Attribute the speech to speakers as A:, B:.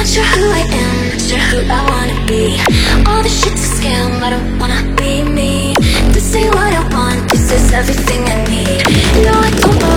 A: Not sure who I am, not sure who I wanna be. All this shit's a scam, I don't wanna be me. This ain't what I want, this is everything I need. No, I don't know